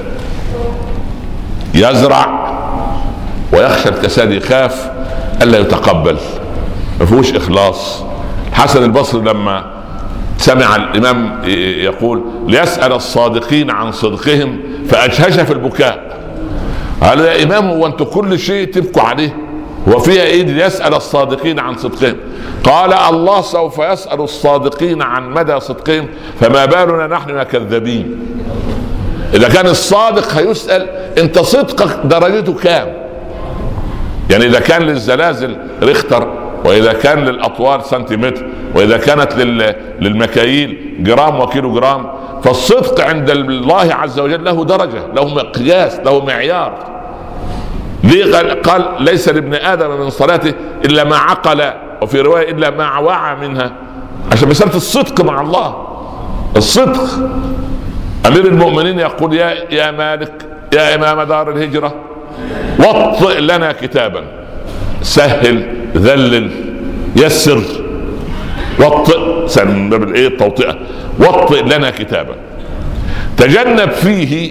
يزرع ويخشى الكساد، يخاف ألا يتقبل، ما فيهوش إخلاص. الحسن البصري لما سمع الإمام يقول ليسأل الصادقين عن صدقهم فأجهش في البكاء، قال يا إمام هو أنتوا كل شيء تبكوا عليه؟ هو فيها إيه ليسأل الصادقين عن صدقهم؟ قال الله سوف يسأل الصادقين عن مدى صدقهم، فما بالنا نحن كذابين. إذا كان الصادق هيسأل أنت صدقك درجته كام؟ يعني إذا كان للزلازل ريختر، وإذا كان للأطوال سنتيمتر، وإذا كانت للمكاييل جرام وكيلو جرام، فالصدق عند الله عز وجل له درجة، له مقياس، له معيار. ليه قال ليس لابن آدم من صلاته إلا ما عقل، وفي رواية إلا ما وعى منها، عشان مسألة الصدق مع الله. الصدق. أمير المؤمنين يقول يا مالك يا إمام دار الهجرة وطئ لنا كتابا، سهل ذلل يسر، وطئ سن باب الايه التوطئه، وطئ لنا كتابا تجنب فيه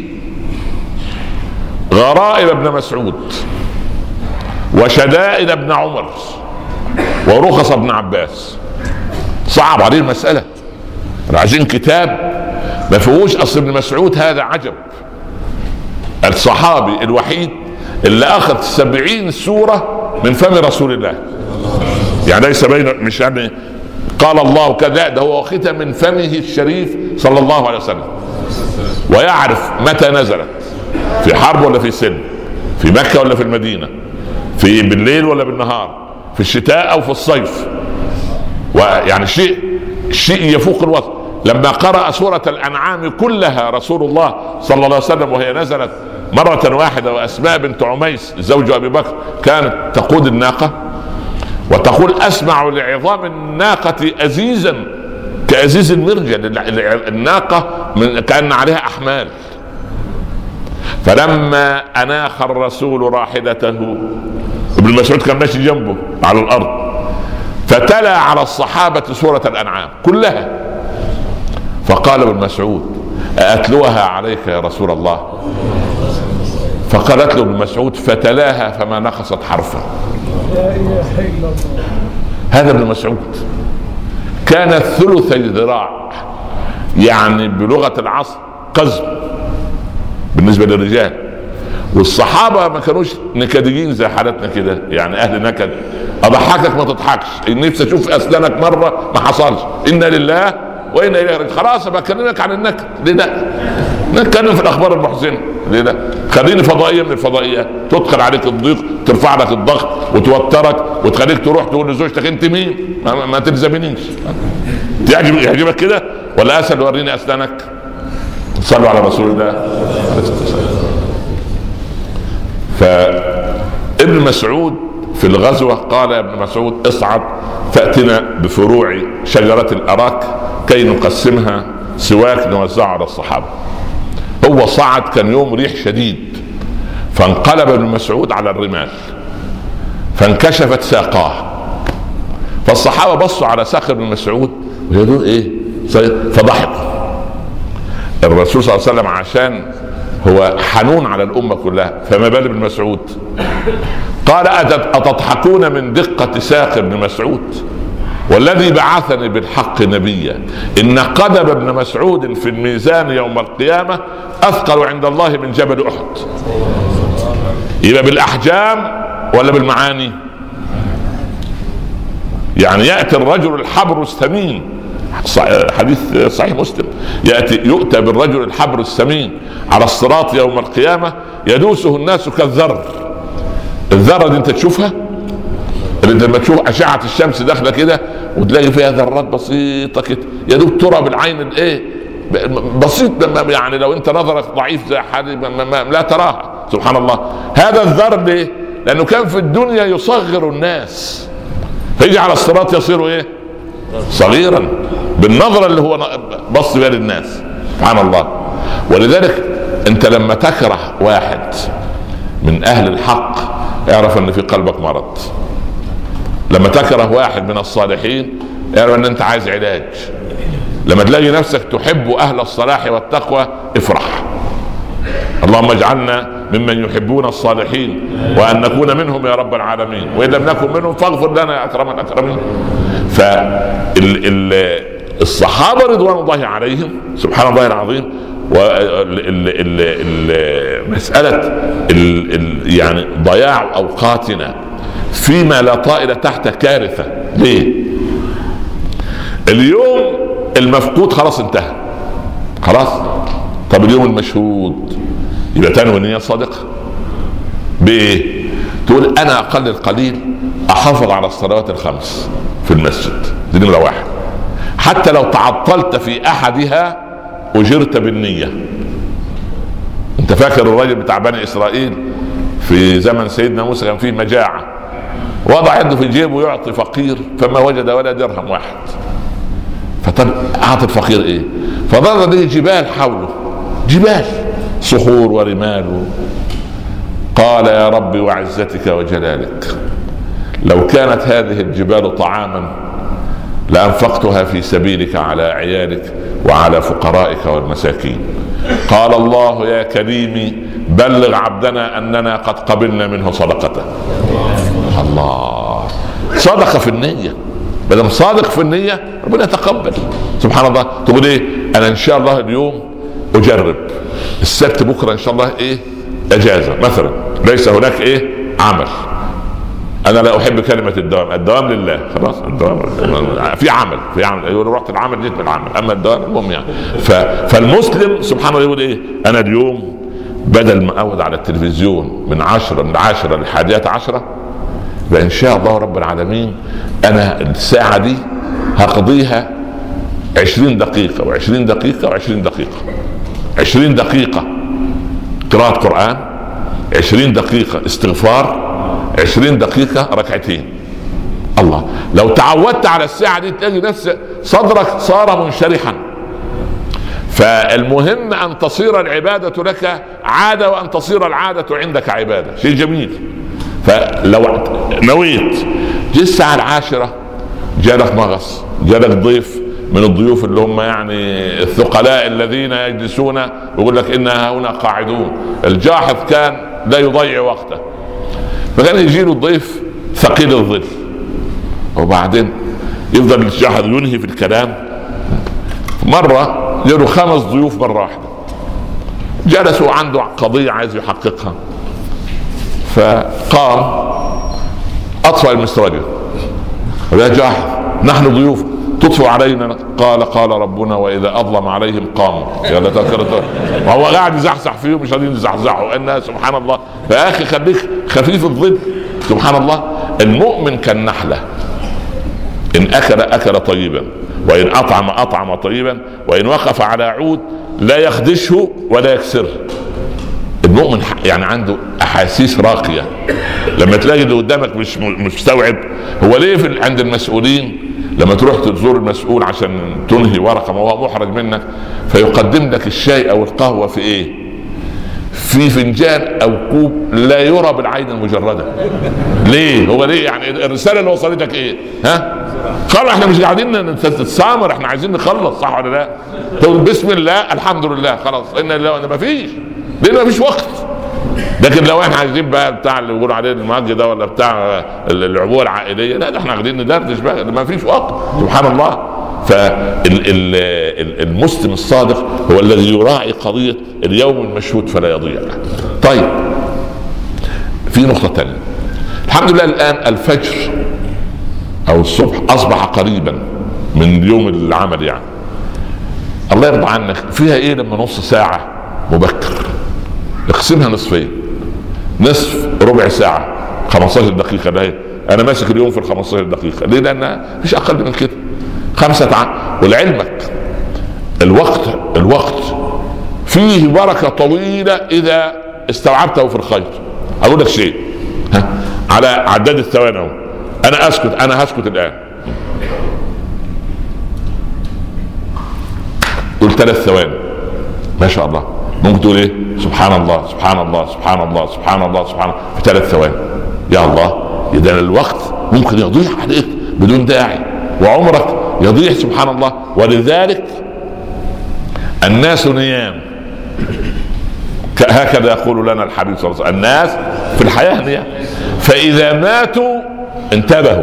غرائب ابن مسعود وشدائد ابن عمر ورخص ابن عباس. صعب عليه المسألة، عايزين كتاب ما فيهوش. اصل ابن مسعود هذا عجب، الصحابي الوحيد اللي اخذ 70 سورة من فم رسول الله. يعني ليس بين مش يعني قال الله كذا، ده هو واخذها من فمه الشريف صلى الله عليه وسلم، ويعرف متى نزلت، في حرب ولا في سلم، في مكة ولا في المدينة، في بالليل ولا بالنهار، في الشتاء او في الصيف. ويعني شيء يفوق الوصف. لما قرأ سورة الأنعام كلها رسول الله صلى الله عليه وسلم وهي نزلت مرة واحدة، وأسماء بنت عميس زوج أبي بكر كانت تقود الناقة وتقول أسمع لعظام الناقة أزيزا كأزيز المرجل. الناقة كأن عليها أحمال. فلما أناخ الرسول راحلته، ابن مسعود كان ماشي جنبه على الأرض، فتلا على الصحابة سورة الأنعام كلها، فقال ابن مسعود أأتلوها عليك يا رسول الله؟ فقالت له ابن مسعود فتلاها فما نقصت حرفا. هذا ابن مسعود كان ثلثي ذراع، يعني بلغة العصر قزم بالنسبة للرجال. والصحابة ما كانوش نكديين زي حالتنا كده، يعني أهل نكد. أضحكك ما تضحكش، نفسي أشوف أسنانك مرة، ما حصلش. إنا لله وإنا إليه راجعون. خلاص بكلمك عن النكد، ليه لا؟ نتكلم في الأخبار المحزنة، ليه لا؟ خليني فضائية من الفضائيات تدخل عليك الضيق، ترفع لك الضغط وتوترك وتخليك تروح تقول لزوجتك أنت مين؟ ما تلزمنيش. يعجبك كده ولا أسأل وريني أسنانك؟ صلوا على رسول الله. فابن مسعود في الغزوة قال يا ابن مسعود اصعد فأتنا بفروع شجرة الأراك كي نقسمها سواك نوزعها على الصحابة. هو صعد، كان يوم ريح شديد، فانقلب ابن مسعود على الرمال فانكشفت ساقاه، فالصحابة بصوا على ساق ابن مسعود ويقولوا ايه؟ فضحكوا. الرسول صلى الله عليه وسلم عشان هو حنون على الأمة كلها، فما بال ابن مسعود؟ قال أتضحكون من دقة ساق ابن مسعود والذي بعثني بالحق نبيا إن قدم ابن مسعود في الميزان يوم القيامة أثقل عند الله من جبل أحد. يبقى بالأحجام ولا بالمعاني؟ يعني يأتي الرجل الحبر الثمين، حديث صحيح مسلم، يؤتى بالرجل الحبر الثمين على الصراط يوم القيامة يدوسه الناس كالذر. الذرة دي انت تشوفها، اللي لما تشوف أشعة الشمس داخلة كده وتلاقي فيها ذرات بسيطة كده يا دوب ترى بالعين الايه بسيط، يعني لو انت نظرك ضعيف زي حالي لا تراها. سبحان الله. هذا الذر ليه؟ لأنه كان في الدنيا يصغر الناس، فيجي على الصراط يصير ايه؟ صغيرا بالنظرة اللي هو بص بها للناس. سبحان الله. ولذلك انت لما تكره واحد من اهل الحق اعرف ان في قلبك مرض. لما تكره واحد من الصالحين اعرف ان انت عايز علاج. لما تلاقي نفسك تحب اهل الصلاح والتقوى افرح. اللهم اجعلنا ممن يحبون الصالحين وان نكون منهم يا رب العالمين، وان لم نكن منهم فاغفر لنا يا اكرم الاكرمين. فالصحابه رضوان الله عليهم سبحان الله العظيم، مسألة يعني ضياع اوقاتنا فيما لا طائل تحت كارثة. ليه؟ اليوم المفقود خلاص انتهى خلاص. طب اليوم المشهود يبقى تنوي نية صادقة بايه؟ تقول انا اقل القليل احافظ على الصلوات الخمس في المسجد، دي نمرة واحد. حتى لو تعطلت في احدها اجرت بالنية. انت فاكر الراجل بتاع بني اسرائيل في زمن سيدنا موسى كان فيه مجاعة، وضع يده في جيبه يعطي فقير فما وجد ولا درهم واحد. فطب اعطي الفقير ايه؟ فظل ليه جبال حوله، جبال صخور ورمال. قال يا رب وعزتك وجلالك لو كانت هذه الجبال طعاما لأنفقتها في سبيلك على عيالك وعلى فقرائك والمساكين. قال الله يا كريمي بلغ عبدنا أننا قد قبلنا منه صدقته. الله، صدقة في النية. بدل صادق في النية ربنا يتقبل. سبحان الله. تقول ايه؟ انا ان شاء الله اليوم اجرب، السبت بكرة ان شاء الله ايه اجازة مثلا، ليس هناك ايه عمل. انا لا احب كلمة الدوام، الدوام لله خلاص. الدوام في عمل، في عمل، يقول رحت العمل جيت من العمل، اما الدوام المهم يعني. فالمسلم سبحان الله يقول ايه؟ انا اليوم بدل ما اقعد على التلفزيون من 10 ل11 فإن شاء الله رب العالمين أنا الساعة دي هقضيها 20 دقيقة و20 دقيقة و20 دقيقة. 20 دقيقة قراءة قرآن، 20 دقيقة استغفار، 20 دقيقة ركعتين. الله، لو تعودت على الساعة دي تلاقي نفسك صدرك صار منشرحا. فالمهم أن تصير العبادة لك عادة، وأن تصير العادة عندك عبادة، شيء جميل. فلو نويت جي الساعة 10 جالك مغص، جالك ضيف من الضيوف اللي هم يعني الثقلاء الذين يجلسون ويقول لك إنها هنا قاعدون. الجاحظ كان لا يضيع وقته، فكان يجي له الضيف ثقيل الظل، وبعدين يفضل الجاحظ ينهي في الكلام. مرة جاله 5 ضيوف مرة واحدة، جلسوا عنده قضية عايز يحققها، فقام أطفأ المسرجة. يا جاحظ نحن ضيوف تطفئ علينا؟ قال ربنا وإذا أظلم عليهم قاموا. يلا تذكرت، وهو قاعد يزحزح فيهم مش قادرين يزحزحوا. إنها سبحان الله. يا أخي خليك خفيف الظل. سبحان الله. المؤمن كالنحلة، إن أكل طيبا، وإن أطعم طيبا، وإن وقف على عود لا يخدشه ولا يكسره. المؤمن يعني عنده احاسيس راقيه. لما تلاقي اللي قدامك مش مستوعب، هو ليه عند المسؤولين لما تروح تزور المسؤول عشان تنهي ورقه وهو محرج منك فيقدم لك الشاي او القهوه في ايه؟ في فنجان او كوب لا يرى بالعين المجرده. ليه؟ هو ليه؟ يعني الرساله اللي وصلتك ايه؟ ها؟ خلاص احنا مش قاعدين نتسامر، احنا عايزين نخلص، صح ولا لا؟ تقول بسم الله الحمد لله خلاص، ان الله ما فيش، لان ما فيش وقت. لكن لو احنا عايزين بقى بتاع اللي بيقولوا عليه المج ده ولا بتاع العبوه العائليه، لا ده احنا عايزين ندردش بقى، ما فيش وقت. سبحان الله. فالمسلم الصادق هو الذي يراعي قضيه اليوم المشهود فلا يضيع. طيب في نقطه ثانيه، الحمد لله الان الفجر او الصبح اصبح قريبا من يوم العمل، يعني الله يرضى عنك فيها ايه لما نص ساعه مبكر اقسمها نصفين، نصف ربع ساعه 15 دقيقه، ده انا ماسك اليوم في ال 15 دقيقه، ليه؟ لان مش اقل من كده 5 ولعلمك الوقت فيه بركه طويله اذا استوعبته في الخير. اقول لك شيء على عداد الثواني اهو، انا هسكت الان، قول 3 ثواني ما شاء الله، ممكن تقول ايه؟ سبحان الله سبحان الله سبحان الله سبحان الله سبحان الله في 3 ثواني. يا الله، اذا الوقت ممكن يضيع عليك بدون داعي وعمرك يضيع. سبحان الله. ولذلك الناس نيام، هكذا يقول لنا الحبيب صلى الله عليه وسلم، الناس في الحياة نيام فإذا ماتوا انتبهوا.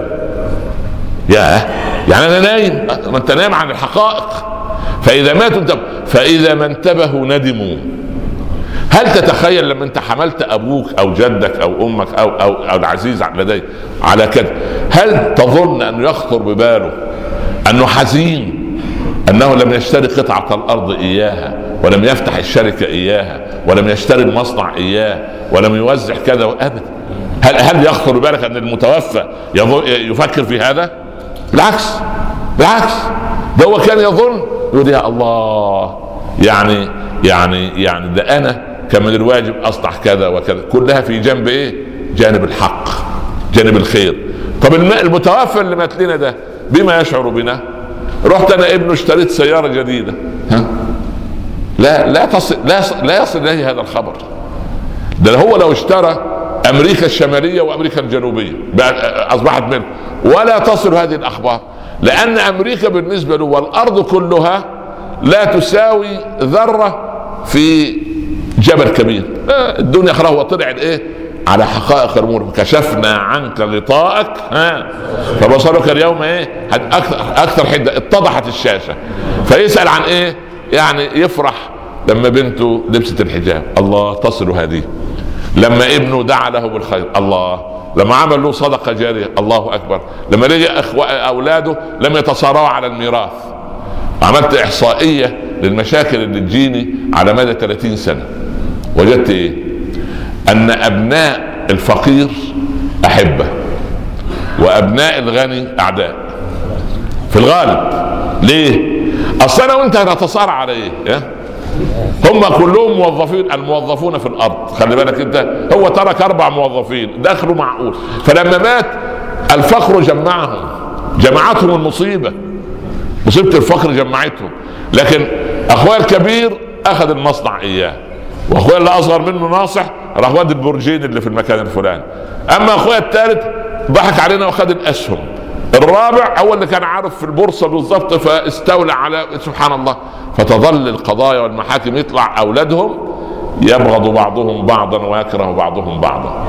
يعني أنا نايم، ما أنت نايم عن الحقائق. فإذا ماتوا انتبهوا، فإذا ما انتبهوا ندموا. هل تتخيل لما أنت حملت أبوك أو جدك أو أمك أو العزيز لديك على كده، هل تظن أنه يخطر بباله أنه حزين أنه لم يشتري قطعة الأرض إياها، ولم يفتح الشركة إياها، ولم يشتري المصنع إياه، ولم يوزع كذا أبدا؟ هل يخطر بالك أن المتوفى يفكر في هذا؟ بالعكس ده هو كان يظن يقول يا الله، يعني ده أنا كان من الواجب أصنع كذا وكذا، كلها في جنب إيه؟ جانب الحق، جانب الخير. طب المتوفى اللي مات لنا ده بما يشعر بنا؟ رحت انا ابنه اشتريت سياره جديده، لا يصل اليه هذا الخبر. ده هو لو اشترى امريكا الشماليه وامريكا الجنوبيه اصبحت منه، ولا تصل هذه الاخبار، لان امريكا بالنسبه له والارض كلها لا تساوي ذره في جبل كبير. الدنيا خلاص، هو طلع ايه على حقائق الامور. كشفنا عنك غطاءك فبصرك اليوم ايه اكثر حده، اتضحت الشاشه. فيسال عن ايه؟ يعني يفرح لما بنته لبست الحجاب، الله تصل هذه. لما ابنه دعا له بالخير، الله. لما عمل له صدقه جاريه، الله اكبر. لما لقى اولاده لم يتصارعوا على الميراث. عملت احصائيه للمشاكل اللي تجيني على مدى 30 سنه، وجدت ايه؟ ان ابناء الفقير احبه، وابناء الغني اعداء في الغالب. ليه؟ اصل انا وانت هنتصارع على ايه؟ هم كلهم موظفين، الموظفون في الارض. خلي بالك انت، هو ترك 4 موظفين دخلوا معقول. فلما مات الفقر جمعتهم المصيبه، مصيبه الفقر جمعتهم. لكن اخويا الكبير اخذ المصنع اياه، واخويا اللي اصغر منه ناصح راح ودي البرجين اللي في المكان الفلاني. اما اخويا الثالث ضحك علينا واخذ الاسهم. الرابع هو اللي كان عارف في البورصه بالضبط فاستولى على. سبحان الله. فتظل القضايا والمحاكم يطلع اولادهم يبغض بعضهم بعضا ويكره بعضهم بعضا.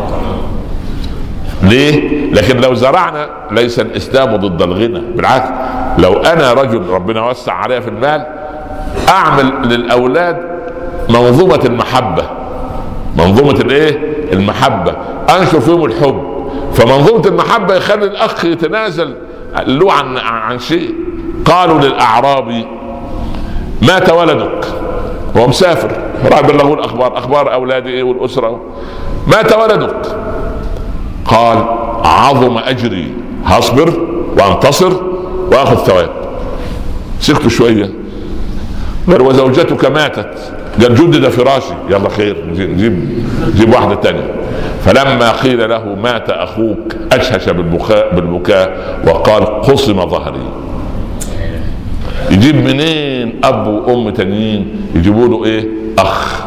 ليه؟ لكن لو زرعنا، ليس الاسلام ضد الغنى، بالعكس. لو انا رجل ربنا وسع عليا في المال، اعمل للاولاد منظومة المحبة، منظومة الايه؟ المحبة، انشر فيهم الحب. فمنظومة المحبة يخلي الاخ يتنازل له عن شيء. قالوا للاعرابي مات ولدك، هو مسافر، راح بلغوا الاخبار، اخبار اولادي ايه والاسرة، مات ولدك. قال عظم اجري، هصبر وانتصر واخذ ثواب. سكتوا شوية. قال وزوجتك ماتت، قال جدد فراشي، يلا خير نجيب واحدة تانية. فلما قيل له مات اخوك اشهش بالبكاء وقال قصم ظهري. يجيب منين اب وام تانيين يجيبوا له ايه؟ اخ.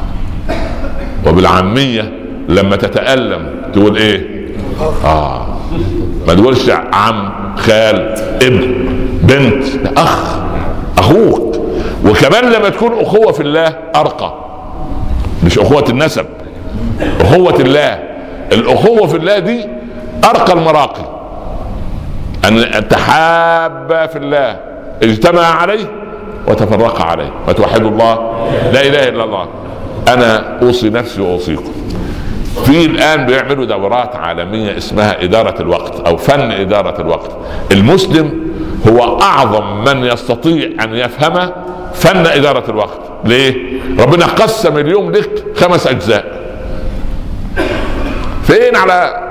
وبالعامية لما تتألم تقول ايه؟ ما تقولش عم، خال، ابن، بنت، اخ، اخوك. وكمان لما تكون اخوة في الله ارقى، مش اخوة النسب. أخوة الله. الأخوة في الله دي أرقى المراقي، أن تحابا في الله اجتمع عليه وتفرق عليه وتوحدوا الله لا إله إلا الله. أنا أوصي نفسي وأوصيكم. في الآن بيعملوا دورات عالمية اسمها إدارة الوقت أو فن إدارة الوقت. المسلم هو أعظم من يستطيع أن يفهم فن إدارة الوقت. ليه؟ ربنا قسم اليوم لك 5 أجزاء. فين على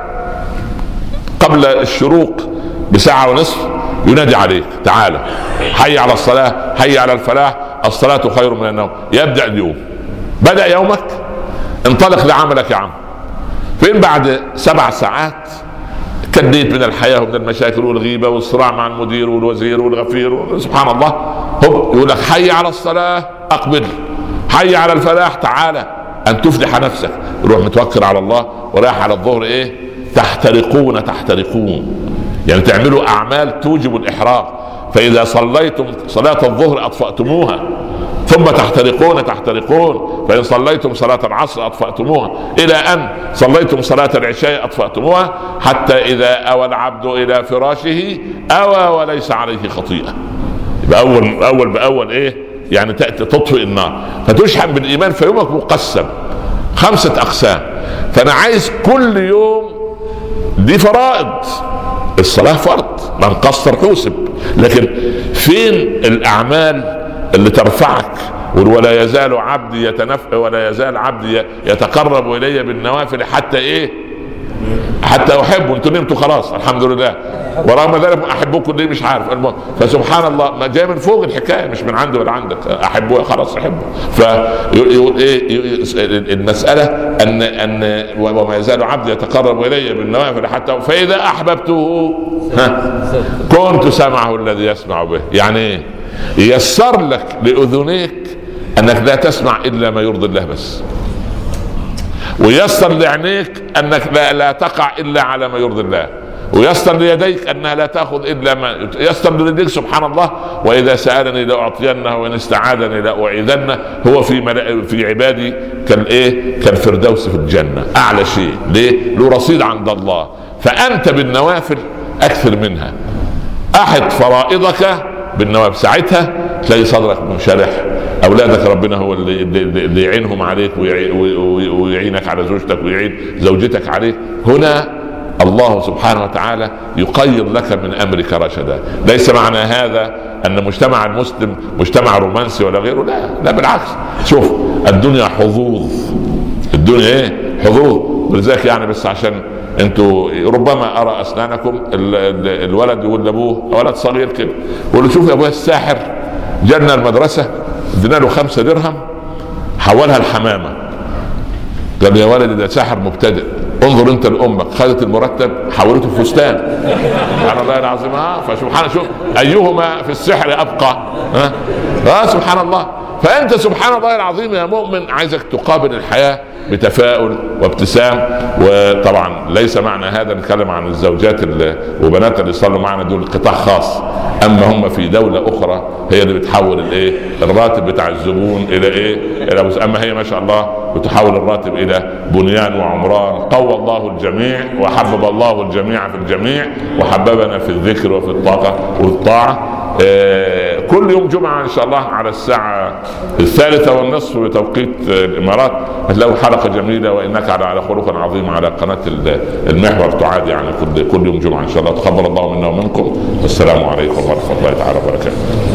قبل الشروق بساعة ونصف ينادي عليك تعالى حي على الصلاة، حي على الفلاح، الصلاة خير من النوم. يبدأ اليوم، بدأ يومك، انطلق لعملك يا عم. فين بعد 7 ساعات كديت من الحياة ومن المشاكل والغيبة والصراع مع المدير والوزير والغفير سبحان الله، هو يقول لك حي على الصلاة أقبل، حي على الفلاح تعالى أن تفلح نفسك. روح متوكل على الله ورايح على الظهر إيه؟ تحترقون يعني تعملوا أعمال توجب الإحراق. فإذا صليتم صلاة الظهر أطفأتموها، ثم تحترقون فإن صليتم صلاة العصر أطفأتموها، إلى أن صليتم صلاة العشاء أطفأتموها، حتى إذا أوى العبد إلى فراشه أوى وليس عليه خطيئة. يبقى أول بأول إيه؟ يعني تأتي تطفئ النار فتشحن بالإيمان، فيومك مقسم 5 أقسام. فأنا عايز كل يوم، دي فرائض، الصلاة فرض من قصر حوسب، لكن فين الأعمال اللي ترفعك؟ ولا يزال عبدي ولا يزال عبدي يتقرب إلي بالنوافل حتى إيه؟ حتى أحبه. انتوا نمتوا خلاص الحمد لله، ورغم ذلك أحبكم ليه مش عارف. فسبحان الله ما جاي من فوق الحكاية، مش من عنده ولا عندك. أحبه خلاص أحبه. فيقول إيه المسألة أن وما يزال عبدي يتقرب إلي بالنوافل حتى فإذا أحببته كنت سمعه الذي يسمع به. يعني إيه؟ ييسر لك لأذنيك أنك لا تسمع إلا ما يرضي الله بس، ويسر لعينيك أنك لا تقع إلا على ما يرضي الله، ويسر ليديك أنها لا تأخذ إلا ما يسر ليديك. سبحان الله. وإذا سألني لأعطينه وإن استعاذني لأعيذنه. هو في عبادي كالفردوس في الجنة، أعلى شيء. ليه؟ له رصيد عند الله. فأنت بالنوافل أكثر منها، أحد فرائضك بالنوافل، ساعتها تلاقي صدرك منشرح، أولادك ربنا هو اللي يعينهم عليك ويعينك على زوجتك ويعين زوجتك عليك. هنا الله سبحانه وتعالى يقيض لك من أمرك رشدا. ليس معنى هذا أن مجتمع المسلم مجتمع رومانسي ولا غيره، لا بالعكس. شوف الدنيا حظوظ، الدنيا ايه؟ حظوظ. ولذلك يعني بس عشان انتوا ربما ارى اسنانكم، الولد يقول لابوه، ولد صغير كده، يقول له شوف يا ابويا الساحر جالنا المدرسه ادينا له 5 درهم حولها الحمامه. قال يا ولد ده ساحر مبتدئ، انظر انت لامك خدت المرتب حولته الفستان. سبحان الله العظيم. فسبحان شوف ايهما في السحر ابقى. سبحان الله. فانت سبحان الله العظيم يا مؤمن عايزك تقابل الحياه بتفاؤل وابتسام. وطبعا ليس معنى هذا نتكلم عن الزوجات وبنات اللي صلوا معنا دول قطاع خاص، اما هم في دولة اخرى هي اللي بتحول الراتب بتاع الزبون الى اما هي ما شاء الله بتحول الراتب الى بنيان وعمران. قوى الله الجميع وحبب الله الجميع في الجميع وحببنا في الذكر وفي الطاقة والطاعة. كل يوم جمعة إن شاء الله على الساعة 3:30 بتوقيت الإمارات هتلاقوا حلقة جميلة وإنك على خلق عظيم على قناة المحور تعاد يعني كل يوم جمعة إن شاء الله. تقبل الله منا ومنكم، والسلام عليكم ورحمة الله تعالى وبركاته.